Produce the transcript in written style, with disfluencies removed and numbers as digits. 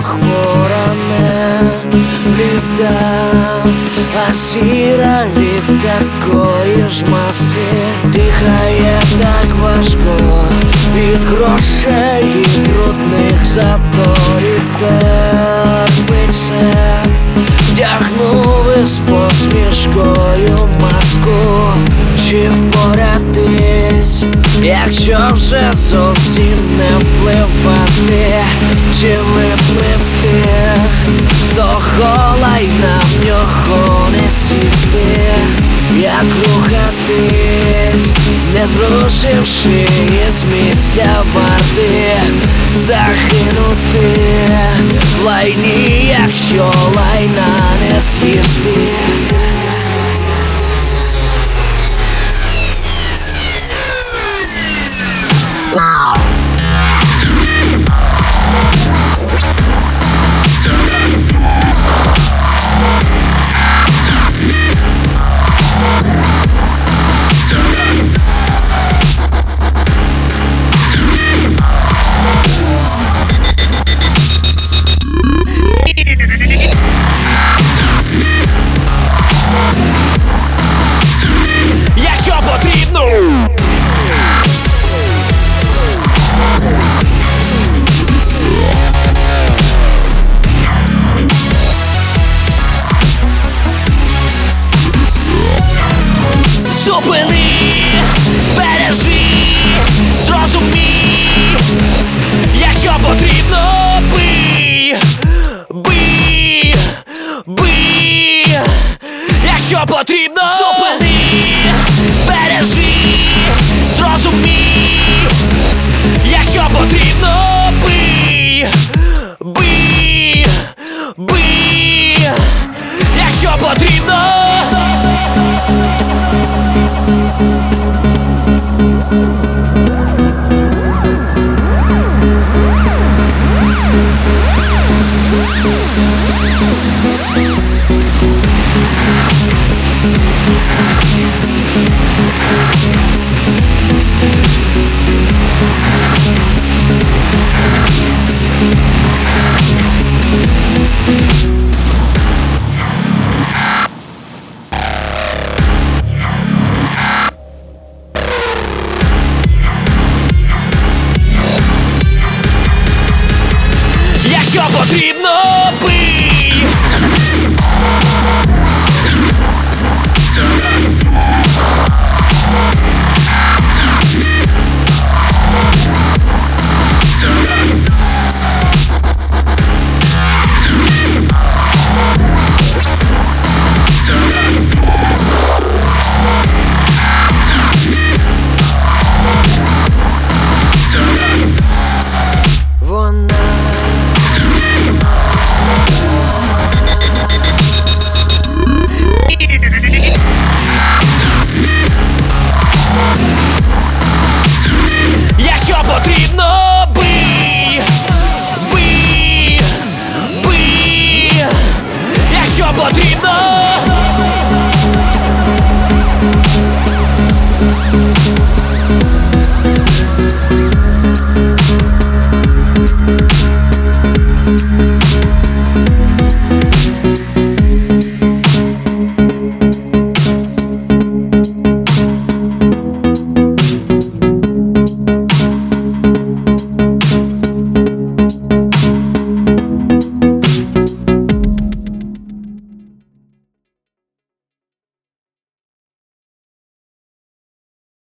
хвора, не бліда, а сіра від такої ж маси. Дихає так важко від грошей і брудних заторів. Терпить все, вдягнув із посмішкою маску. Чи впоратись, якщо вже зовсім не впливати? Чи випливти з того лайна, в нього не сісти? Як рухатись, не зрушивши із місця варти? Загинути в лайні, якщо лайна не з'їсти? Якщо потрібно, зупини, бережи, зрозумій. Якщо потрібно, бий, бий, бий. Якщо потрібно, зупини, бережи, зрозумій. Якщо потрібно, бий, бий, бий. Якщо потрібно. Якщо потрібно.